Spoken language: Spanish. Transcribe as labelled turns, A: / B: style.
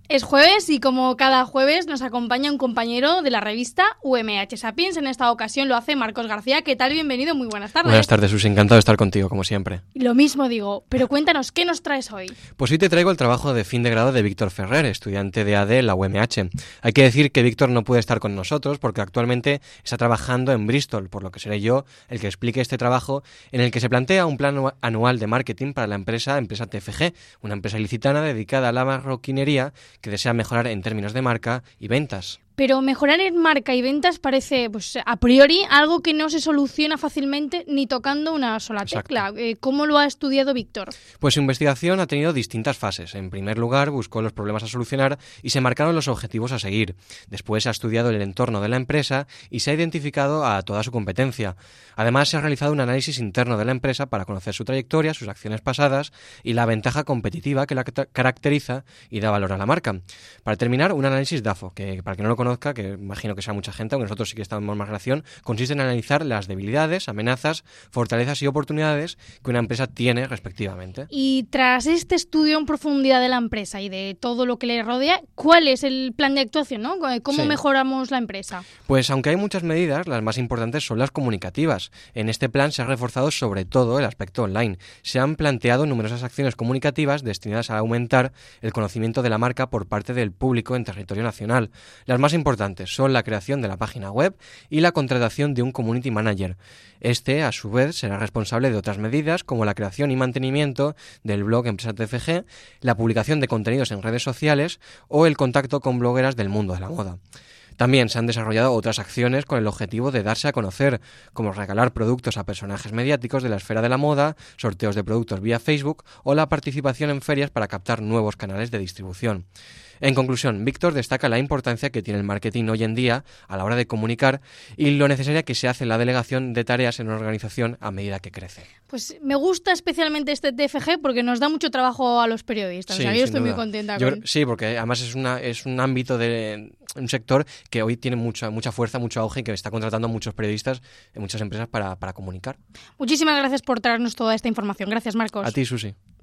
A: Es jueves y como cada jueves nos acompaña un compañero de la revista UMH Sapiens. En esta ocasión lo hace Marcos García. ¿Qué tal? Bienvenido, muy buenas tardes.
B: Buenas tardes, Susi. Encantado de estar contigo, como siempre.
A: Lo mismo digo, pero cuéntanos, ¿qué nos traes hoy?
B: Pues hoy te traigo el trabajo de fin de grado de Víctor Ferrer, estudiante de AD en la UMH. Hay que decir que Víctor no puede estar con nosotros porque actualmente está trabajando en Bristol, por lo que seré yo el que explique este trabajo en el que se plantea un plan anual de marketing para la empresa TFG, una empresa ilicitana dedicada a la marroquinería que desea mejorar en términos de marca y ventas.
A: Pero mejorar en marca y ventas parece, pues a priori, algo que no se soluciona fácilmente ni tocando una sola tecla. ¿Cómo lo ha estudiado Víctor?
B: Pues su investigación ha tenido distintas fases. En primer lugar, buscó los problemas a solucionar y se marcaron los objetivos a seguir. Después ha estudiado el entorno de la empresa y se ha identificado a toda su competencia. Además, se ha realizado un análisis interno de la empresa para conocer su trayectoria, sus acciones pasadas y la ventaja competitiva que la caracteriza y da valor a la marca. Para terminar, un análisis DAFO, que para quien no lo conozca, que imagino que sea mucha gente, aunque nosotros sí que estamos más relación, consiste en analizar las debilidades, amenazas, fortalezas y oportunidades que una empresa tiene respectivamente.
A: Y tras este estudio en profundidad de la empresa y de todo lo que le rodea, ¿cuál es el plan de actuación, ¿no? ¿Cómo mejoramos la empresa?
B: Pues aunque hay muchas medidas, las más importantes son las comunicativas. En este plan se ha reforzado sobre todo el aspecto online. Se han planteado numerosas acciones comunicativas destinadas a aumentar el conocimiento de la marca por parte del público en territorio nacional. Las más importantes son la creación de la página web y la contratación de un community manager. Este, a su vez, será responsable de otras medidas como la creación y mantenimiento del blog Empresa TFG, la publicación de contenidos en redes sociales o el contacto con blogueras del mundo de la moda. También se han desarrollado otras acciones con el objetivo de darse a conocer, como regalar productos a personajes mediáticos de la esfera de la moda, sorteos de productos vía Facebook o la participación en ferias para captar nuevos canales de distribución. En conclusión, Víctor destaca la importancia que tiene el marketing hoy en día a la hora de comunicar y lo necesaria que se hace la delegación de tareas en una organización a medida que crece.
A: Pues me gusta especialmente este TFG porque nos da mucho trabajo a los periodistas.
B: Sí,
A: yo estoy muy contenta con...
B: Sí, porque además es un ámbito de un sector que hoy tiene mucha fuerza, mucho auge y que está contratando a muchos periodistas en muchas empresas para comunicar.
A: Muchísimas gracias por traernos toda esta información. Gracias, Marcos.
B: A ti, Susi.